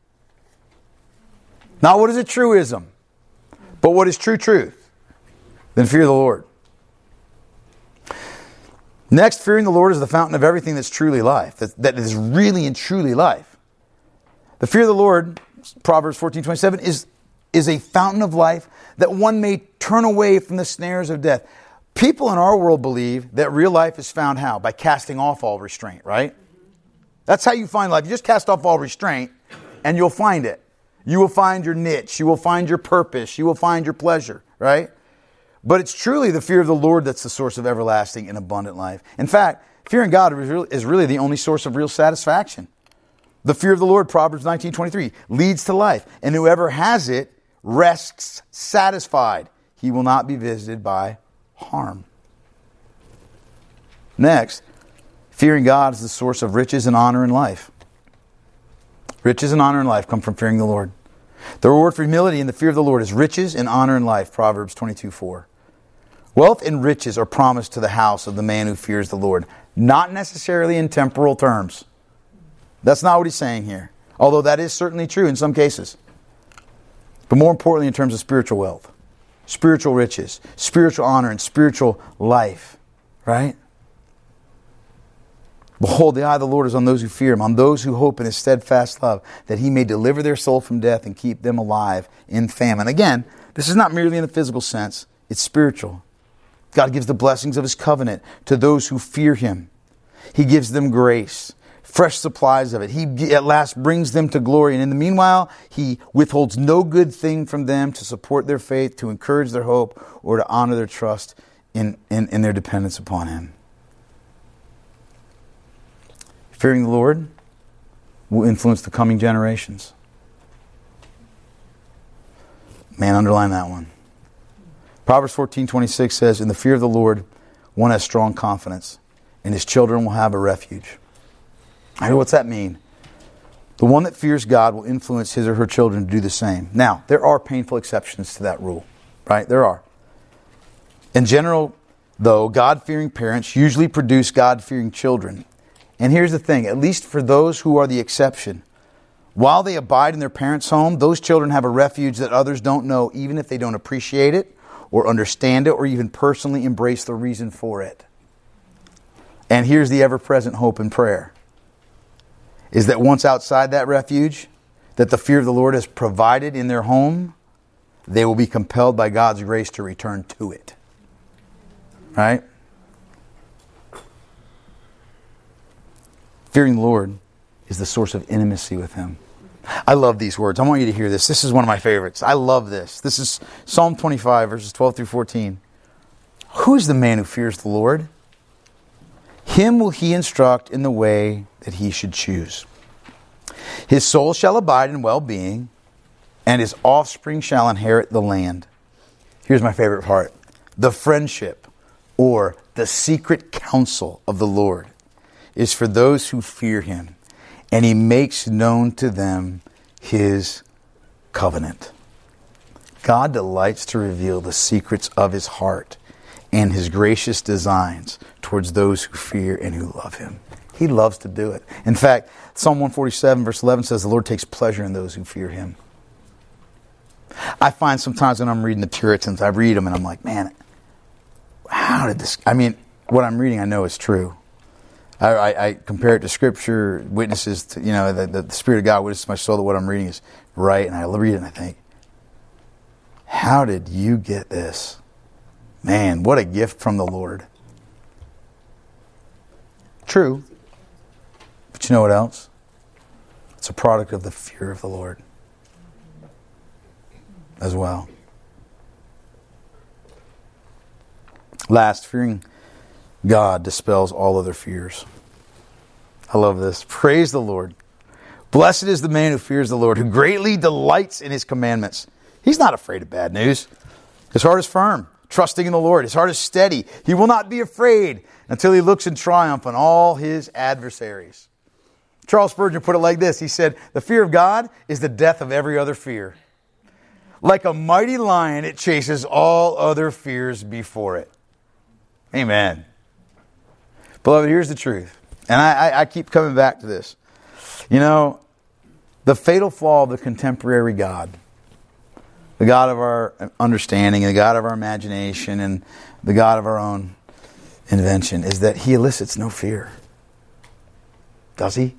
not what is a truism, but what is true truth, then fear the Lord. Next, fearing the Lord is the fountain of everything that's truly life, that is really and truly life. The fear of the Lord, Proverbs 14:27, is a fountain of life that one may turn away from the snares of death. People in our world believe that real life is found how? By casting off all restraint, right? That's how you find life. You just cast off all restraint and you'll find it. You will find your niche. You will find your purpose. You will find your pleasure, right? But it's truly the fear of the Lord that's the source of everlasting and abundant life. In fact, fearing God is really the only source of real satisfaction. The fear of the Lord, Proverbs 19:23, leads to life. And whoever has it rests satisfied. He will not be visited by harm. Next, fearing God is the source of riches and honor in life. Riches and honor in life come from fearing the Lord. The reward for humility and the fear of the Lord is riches and honor in life, Proverbs 22:4. Wealth and riches are promised to the house of the man who fears the Lord, not necessarily in temporal terms. That's not what he's saying here, although that is certainly true in some cases. But more importantly in terms of spiritual wealth, spiritual riches, spiritual honor, and spiritual life, right? Behold, the eye of the Lord is on those who fear Him, on those who hope in His steadfast love, that He may deliver their soul from death and keep them alive in famine. Again, this is not merely in the physical sense, it's spiritual. God gives the blessings of His covenant to those who fear Him. He gives them grace, fresh supplies of it. He at last brings them to glory. And in the meanwhile, He withholds no good thing from them to support their faith, to encourage their hope, or to honor their trust in their dependence upon Him. Fearing the Lord will influence the coming generations. Man, underline that one. Proverbs 14:26 says, in the fear of the Lord, one has strong confidence, and his children will have a refuge. What's that mean? The one that fears God will influence his or her children to do the same. Now, there are painful exceptions to that rule, right? There are. In general, though, God-fearing parents usually produce God-fearing children. And here's the thing, at least for those who are the exception, while they abide in their parents' home, those children have a refuge that others don't know, even if they don't appreciate it, or understand it, or even personally embrace the reason for it. And here's the ever-present hope and prayer, is that once outside that refuge, that the fear of the Lord has provided in their home, they will be compelled by God's grace to return to it. Right? Fearing the Lord is the source of intimacy with Him. I love these words. I want you to hear this. This is one of my favorites. I love this. This is Psalm 25, verses 12 through 14. Who is the man who fears the Lord? Him will He instruct in the way that he should choose. His soul shall abide in well-being, and his offspring shall inherit the land. Here's my favorite part. The friendship or the secret counsel of the Lord is for those who fear Him, and He makes known to them His covenant. God delights to reveal the secrets of His heart and His gracious designs towards those who fear and who love Him. He loves to do it. In fact, Psalm 147 verse 11 says the Lord takes pleasure in those who fear Him. I find sometimes when I'm reading the Puritans, I read them and I'm like, man, how did this... I mean, what I'm reading I know is true. I compare it to Scripture, witnesses to, the Spirit of God witnesses my soul that what I'm reading is right. And I read it and I think, how did you get this? Man, what a gift from the Lord. True. But you know what else? It's a product of the fear of the Lord as well. Last, fearing God dispels all other fears. I love this. Praise the Lord. Blessed is the man who fears the Lord, who greatly delights in His commandments. He's not afraid of bad news. His heart is firm, trusting in the Lord. His heart is steady. He will not be afraid until he looks in triumph on all his adversaries. Charles Spurgeon put it like this. He said, the fear of God is the death of every other fear. Like a mighty lion, it chases all other fears before it. Amen. Beloved, here's the truth. And I keep coming back to this. The fatal flaw of the contemporary God, the God of our understanding, the God of our imagination, and the God of our own invention, is that He elicits no fear. Does He?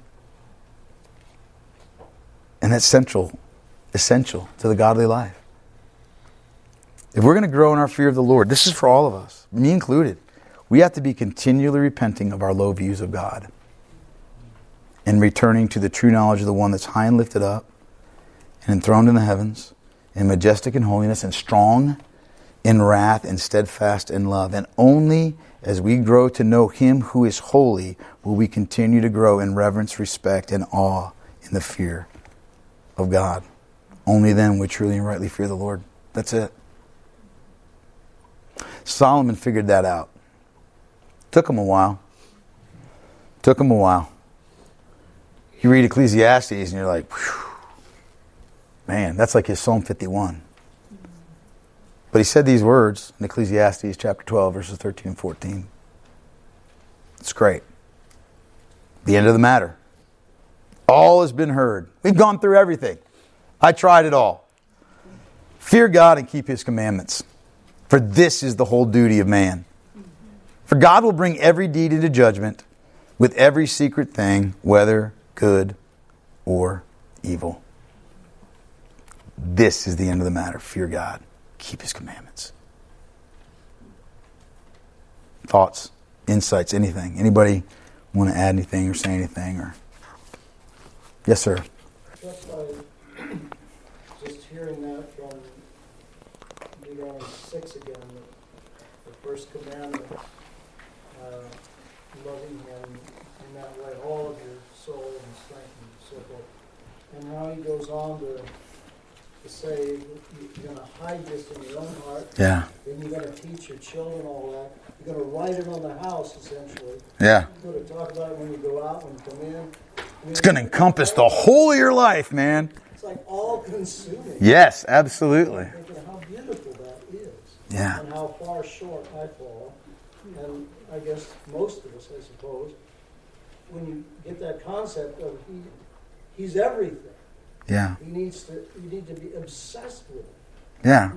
And that's essential to the godly life. If we're going to grow in our fear of the Lord, this is for all of us, me included, we have to be continually repenting of our low views of God and returning to the true knowledge of the one that's high and lifted up and enthroned in the heavens and majestic in holiness and strong in wrath and steadfast in love. And only as we grow to know Him who is holy will we continue to grow in reverence, respect, and awe in the fear of God. Only then we truly and rightly fear the Lord. That's it. Solomon figured that out. Took him a while. You read Ecclesiastes and you're like, whew, man, that's like his Psalm 51. But he said these words in Ecclesiastes chapter 12, verses 13 and 14. It's great. The end of the matter. All has been heard. We've gone through everything. I tried it all. Fear God and keep His commandments, for this is the whole duty of man. For God will bring every deed into judgment with every secret thing, whether good or evil. This is the end of the matter. Fear God. Keep His commandments. Thoughts, insights, anything? Anybody want to add anything or say anything? Or yes, sir. Just hearing that from Deuteronomy 6 again, the first commandment, loving Him in that way, all of your soul and strength and so forth. And now he goes on to say you're going to hide this in your own heart. Yeah. Then you're going to teach your children all that. You're going to write it on the house, essentially. Yeah. You're going to talk about it when you go out, when you come in. It's going to encompass the whole of your life, man. It's like all-consuming. Yes, absolutely. Thinking how beautiful that is. Yeah. And how far short I fall. And I guess most of us, I suppose, when you get that concept of He's everything. Yeah. You need to be obsessed with it. Yeah.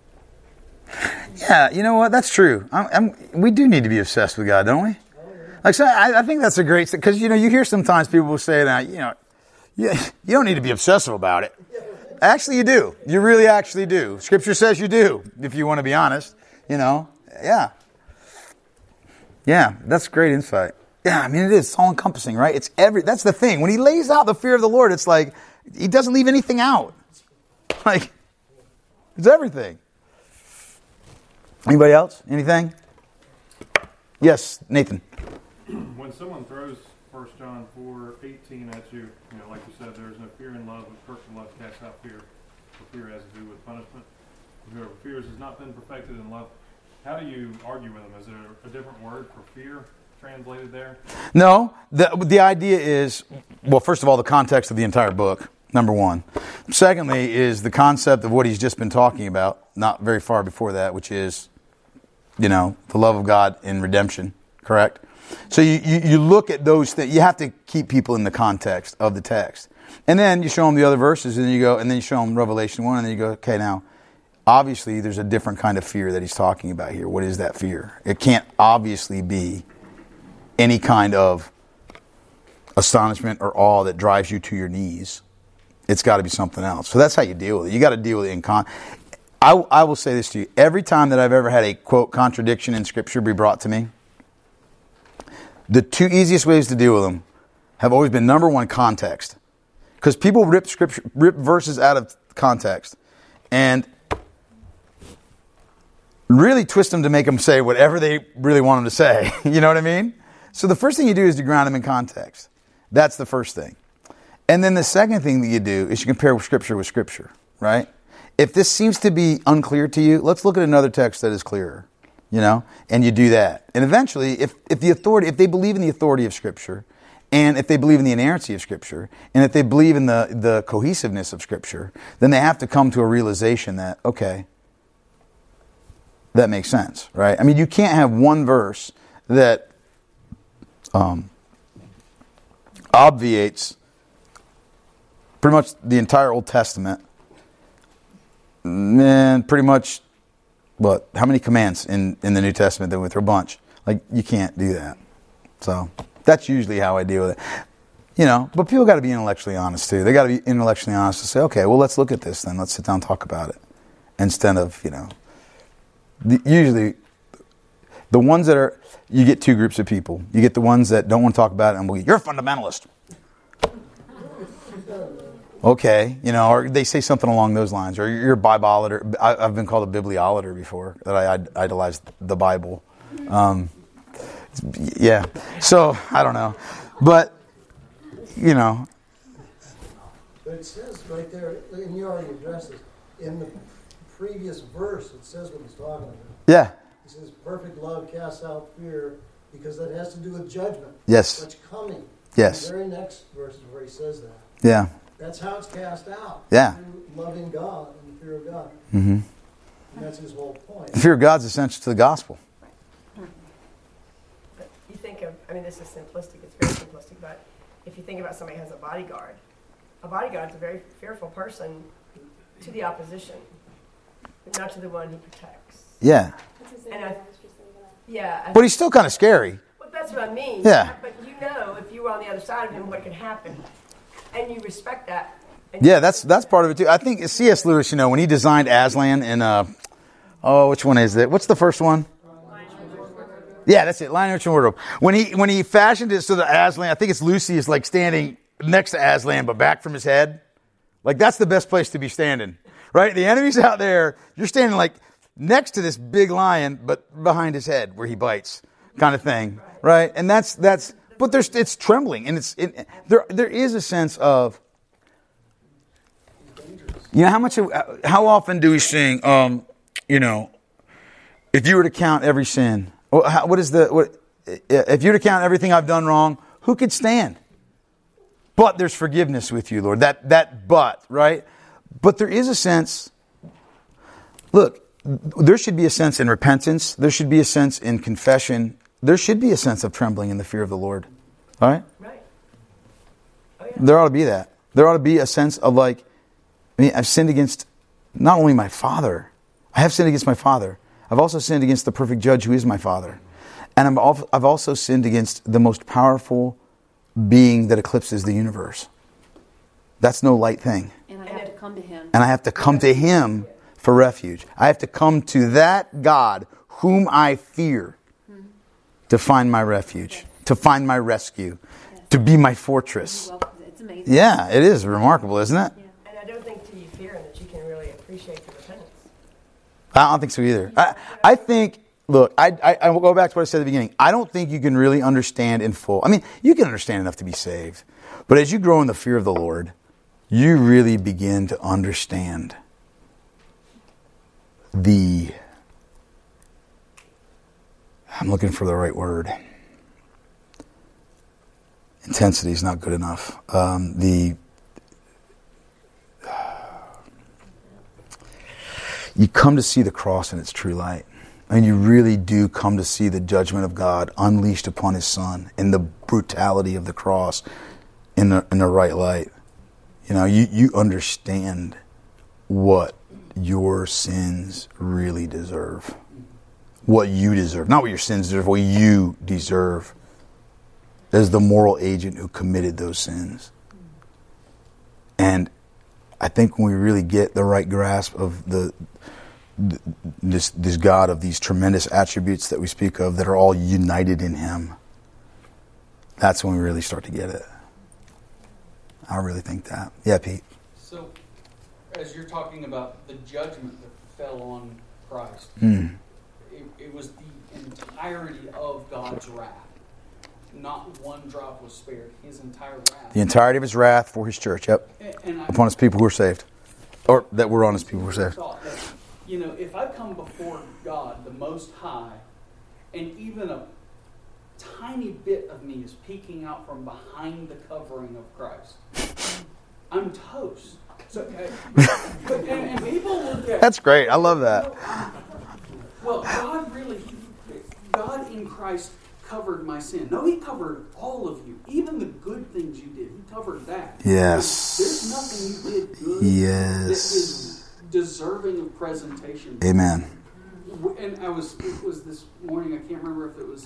Yeah, you know what? That's true. We do need to be obsessed with God, don't we? Like, so I think that's a great thing. Because, you hear sometimes people will say that, you don't need to be obsessive about it. Actually, you do. You really actually do. Scripture says you do, if you want to be honest. Yeah. Yeah, that's great insight. Yeah, I mean, it is all encompassing, right? That's the thing. When he lays out the fear of the Lord, it's like he doesn't leave anything out. Like, it's everything. Anybody else? Anything? Yes, Nathan. When someone throws 1 John 4:18 at you, like you said, there is no fear in love, but perfect love casts out fear. For fear has to do with punishment. Whoever fears has not been perfected in love. How do you argue with them? Is there a different word for fear translated there? No. The idea is, well, first of all, the context of the entire book, number one. Secondly is the concept of what he's just been talking about, not very far before that, which is, the love of God in redemption, correct? So you look at those things. You have to keep people in the context of the text. And then you show them the other verses, and then you show them Revelation 1, and then you go, okay, now, obviously there's a different kind of fear that he's talking about here. What is that fear? It can't obviously be any kind of astonishment or awe that drives you to your knees. It's got to be something else. So that's how you deal with it. You got to deal with it in I will say this to you. Every time that I've ever had a, quote, contradiction in Scripture be brought to me, the two easiest ways to deal with them have always been, number one, context. Because people rip verses out of context and really twist them to make them say whatever they really want them to say. You know what I mean? So the first thing you do is to ground them in context. That's the first thing. And then the second thing that you do is you compare Scripture with Scripture, right? If this seems to be unclear to you, let's look at another text that is clearer, and you do that. And eventually, if they believe in the authority of Scripture, and if they believe in the inerrancy of Scripture, and if they believe in the cohesiveness of Scripture, then they have to come to a realization that, okay, that makes sense, right? I mean, you can't have one verse that obviates pretty much the entire Old Testament. And pretty much, how many commands in the New Testament? Then with a bunch. Like, you can't do that. So that's usually how I deal with it. But people got to be intellectually honest too. They got to be intellectually honest to say, okay, well, let's look at this then. Let's sit down and talk about it. Instead of, usually the ones that are, you get two groups of people. You get the ones that don't want to talk about it and you're a fundamentalist. Okay, or they say something along those lines, or you're a Bibleolater. I've been called a bibliolater before, that I idolize the Bible. Yeah, so I don't know, but But it says right there, and you already addressed this in the previous verse. It says what he's talking about. Yeah. It says, "Perfect love casts out fear," because that has to do with judgment. Yes. What's coming. Yes. The very next verse is where he says that. Yeah. That's how it's cast out. Yeah. Through loving God and the fear of God. Mm-hmm. And that's his whole point. The fear of God's essential to the gospel. But you think of, this is simplistic, it's very simplistic, but if you think about somebody who has a bodyguard's a very fearful person to the opposition, but not to the one he protects. Yeah. Yeah. But he's still kind of scary. Well, that's what I mean. Yeah. But if you were on the other side of him, what could happen? And you respect that. Yeah, that's part of it too. I think C.S. Lewis, when he designed Aslan in, which one is it? What's the first one? Yeah, that's it. Lion, Witch, and Wardrobe. When he fashioned it so that Aslan, I think it's Lucy, is like standing next to Aslan, but back from his head. Like, that's the best place to be standing, right? The enemy's out there. You're standing like next to this big lion, but behind his head where he bites, kind of thing, right? And that's. But it's trembling, and there is a sense of, how often do we sing, if you were to count every sin, if you were to count everything I've done wrong, who could stand? But there's forgiveness with you, Lord. That but, right? But there is a sense, look, there should be a sense in repentance. There should be a sense in confession. There should be a sense of trembling in the fear of the Lord. All right? Right. Oh, yeah. There ought to be that. There ought to be a sense of I've sinned against not only my Father. I have sinned against my Father. I've also sinned against the perfect judge who is my Father. And I've also sinned against the most powerful being that eclipses the universe. That's no light thing. And I have to come to him. And I have to come to him for refuge. I have to come to that God whom I fear to find my refuge. to find my rescue, to be my fortress. Well, it's amazing. Yeah, it is remarkable, isn't it? And I don't think till you fear him that you can really appreciate the repentance. I don't think so either. I think, look, I will go back to what I said at the beginning. I don't think you can really understand in full. I mean, you can understand enough to be saved. But as you grow in the fear of the Lord, you really begin to understand I'm looking for the right word. Intensity is not good enough. You come to see the cross in its true light. And you really do come to see the judgment of God unleashed upon His Son and the brutality of the cross in the right light. You know, you understand what your sins really deserve. What you deserve. Not what your sins deserve, what you deserve as the moral agent who committed those sins. And I think when we really get the right grasp of this God of these tremendous attributes that we speak of that are all united in Him, that's when we really start to get it. I really think that. Yeah, Pete. So, as you're talking about the judgment that fell on Christ, it was the entirety of God's wrath. Not one drop was spared. His entire wrath. The entirety of His wrath for His church, yep. Upon His people who are saved. Or that were on His people who are saved. You know, if I come before God, the Most High, and even a tiny bit of me is peeking out from behind the covering of Christ, I'm toast. So, and people look at... That's great. I love that. Well, God in Christ covered my sin. No, He covered all of you. Even the good things you did, He covered that. Yes. There's nothing you did good that is deserving of presentation. Amen. And it was this morning, I can't remember if it was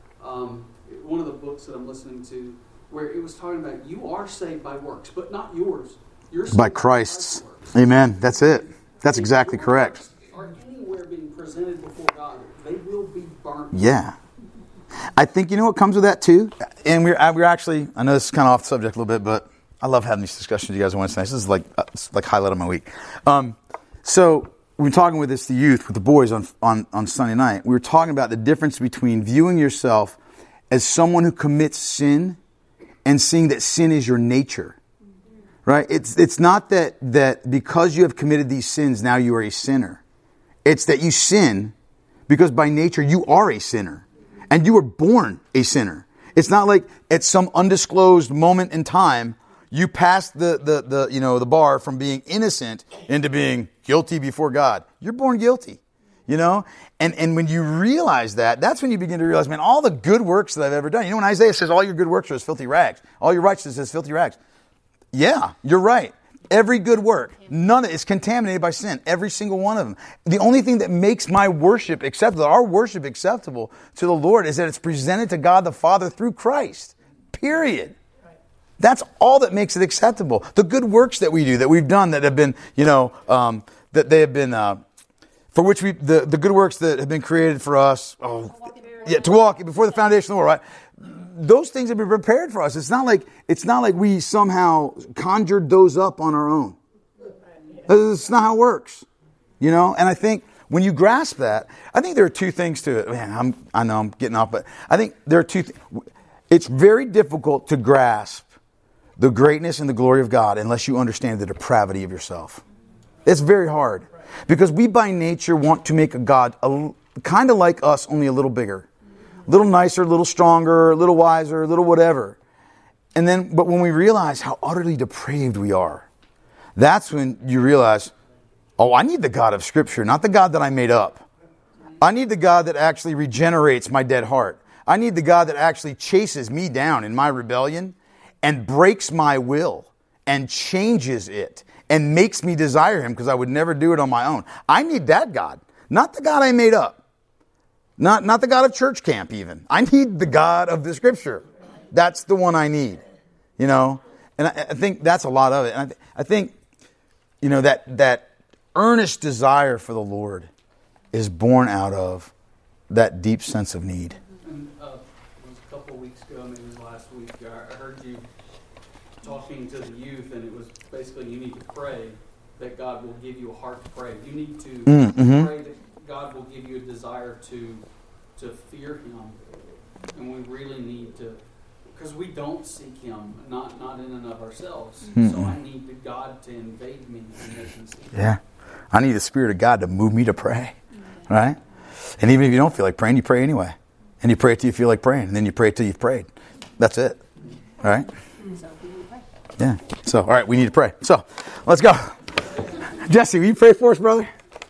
one of the books that I'm listening to, where it was talking about you are saved by works, but not yours. You're saved by Christ's. Amen. That's it. That's exactly correct. Are anywhere being presented before God, they will be burnt. Yeah. I think, you know what comes with that too? And we're actually, I know this is kind of off the subject a little bit, but I love having these discussions with you guys on Wednesday nights. This is like highlight of my week. So we were talking with the youth, with the boys on Sunday night. We were talking about the difference between viewing yourself as someone who commits sin and seeing that sin is your nature. Right? It's not that because you have committed these sins, now you are a sinner. It's that you sin because by nature you are a sinner. And you were born a sinner. It's not like at some undisclosed moment in time, you passed the bar from being innocent into being guilty before God. You're born guilty. You know? And when you realize that, that's when you begin to realize, man, all the good works that I've ever done. You know, when Isaiah says all your good works are as filthy rags, all your righteousness is filthy rags. Yeah, you're right. Every good work, none of it is contaminated by sin. Every single one of them. The only thing that makes my worship acceptable, our worship acceptable to the Lord, is that it's presented to God the Father through Christ. Period. That's all that makes it acceptable. The good works that we do, that we've done, that have been, that they have been, for which the good works that have been created for us, to walk before the foundation of the world, right? Those things have been prepared for us. It's not like we somehow conjured those up on our own. That's not how it works. You know? And I think when you grasp that, I think there are two things to it. Man, I know I'm getting off, but I think there are two things. It's very difficult to grasp the greatness and the glory of God unless you understand the depravity of yourself. It's very hard. Because we by nature want to make a God kind of like us, only a little bigger. A little nicer, a little stronger, a little wiser, a little whatever. But when we realize how utterly depraved we are, that's when you realize, I need the God of Scripture, not the God that I made up. I need the God that actually regenerates my dead heart. I need the God that actually chases me down in my rebellion and breaks my will and changes it and makes me desire Him because I would never do it on my own. I need that God, not the God I made up. Not the God of church camp even. I need the God of the Scripture. That's the one I need. You know? And I think that's a lot of it. And I think, that earnest desire for the Lord is born out of that deep sense of need. And it was a couple of weeks heard you talking to the youth, and it was basically you need to pray that God will give you a heart to pray. You need to pray that God will give you a desire to fear Him, and we really need to, because we don't seek Him, not in and of ourselves. So I need God to invade me and make me seek Him. Yeah. I need the Spirit of God to move me to pray. Right? And even if you don't feel like praying, you pray anyway. And you pray till you feel like praying. And then you pray till you've prayed. That's it. All right? So we need to pray. Yeah. So, all right, we need to pray. So, let's go. Jesse, will you pray for us, brother?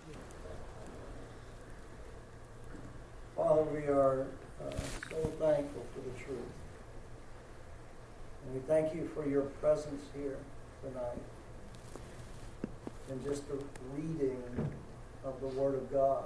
Father, we are so thankful for the truth. And we thank you for your presence here tonight. And just the reading of the Word of God.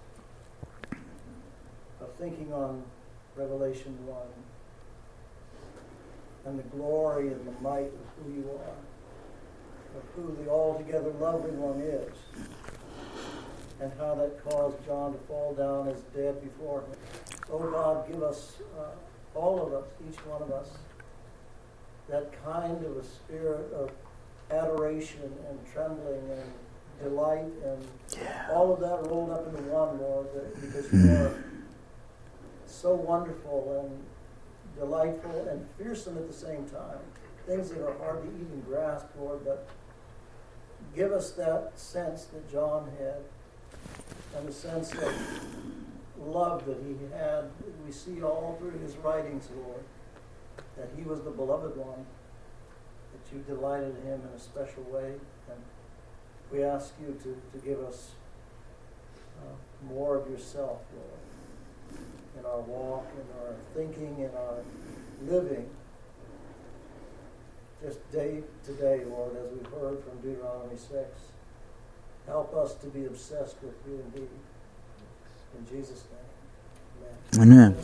Of thinking on Revelation 1. And the glory and the might of who you are. Of who the altogether lovely one is. And how that caused John to fall down as dead before him. Oh God, give us, all of us, each one of us, that kind of a spirit of adoration and trembling and delight and all of that rolled up into one, Lord, because you are so wonderful and delightful and fearsome at the same time. Things that are hard to even grasp, Lord, but give us that sense that John had and the sense of love that he had. We see all through his writings, Lord, that he was the beloved one, that you delighted in him in a special way. And we ask you to give us more of yourself, Lord, in our walk, in our thinking, in our living, just day to day, Lord, as we've heard from Deuteronomy 6. Help us to be obsessed with you indeed. In Jesus' name, amen. Amen.